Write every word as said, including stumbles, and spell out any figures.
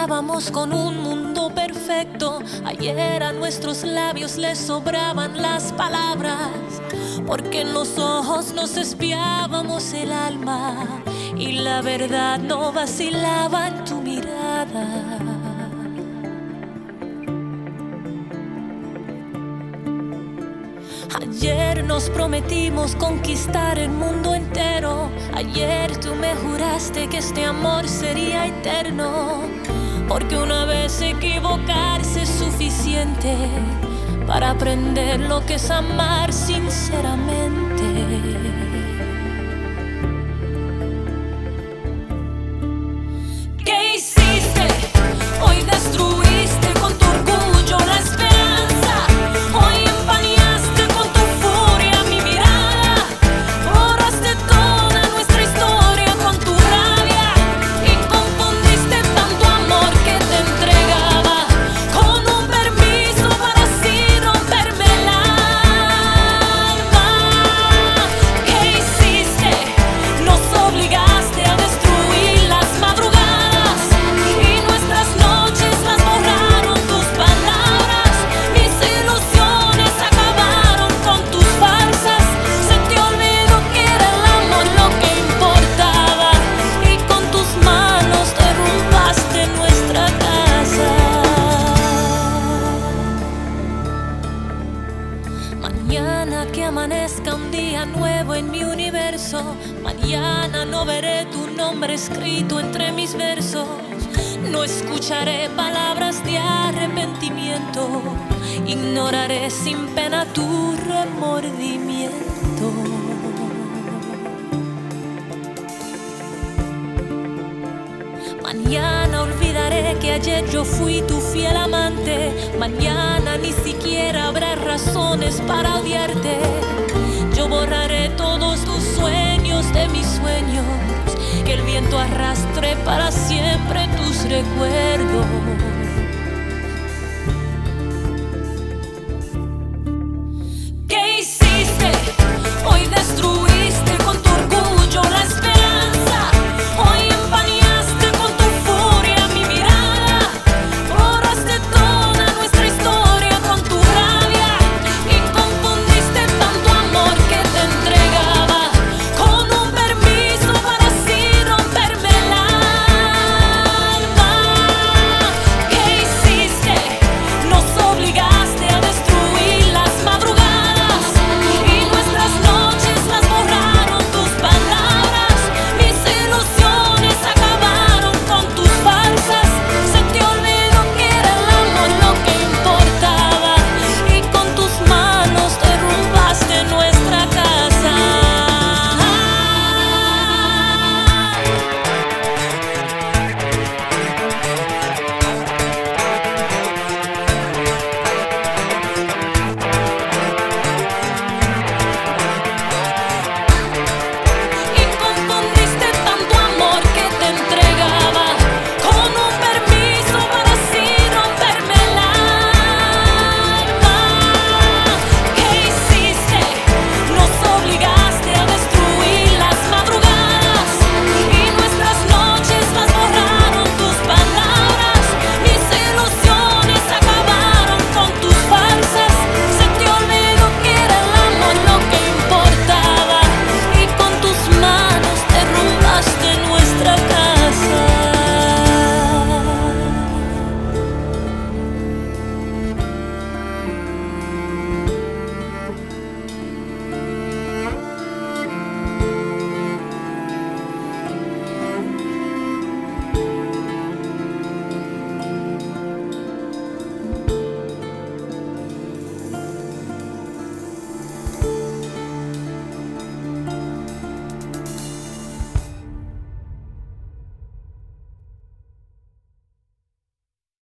Soñábamos con un mundo perfecto. Ayer a nuestros labios les sobraban las palabras, porque en los ojos nos espiábamos el alma y la verdad no vacilaba en tu mirada. Ayer nos prometimos conquistar el mundo entero. Ayer tú me juraste que este amor sería eterno, porque una vez equivocarse es suficiente para aprender lo que es amar sinceramente. ¿Qué hiciste? Hoy destruiste con tu orgullo la esperanza. Hoy empañaste con tu furia mi mirada. Borraste toda nuestra historia con tu rabia y confundiste tanto amor que te entregaba con un permiso para así romperme el alma. ¿Qué hiciste? Nos obligaste a destruir las madrugadas y nuestras noches las borraron tus palabras. Mis ilusiones acabaron con tus falsas. Se te olvidó que era el amor lo que importaba y con tus manos derrumbaste nuestra casa. Mañana que amanezca un día nuevo en mi universo. Mañana no veré tu nombre escrito entre mis versos. No escucharé palabras de arrepentimiento. Ignoraré sin pena tu remordimiento. Mañana olvidaré que ayer yo fui tu fiel amante. Mañana ni siquiera habrá razones para odiarte. Yo borraré todos tus sueños de mis sueños, que el viento arrastre para siempre tus recuerdos.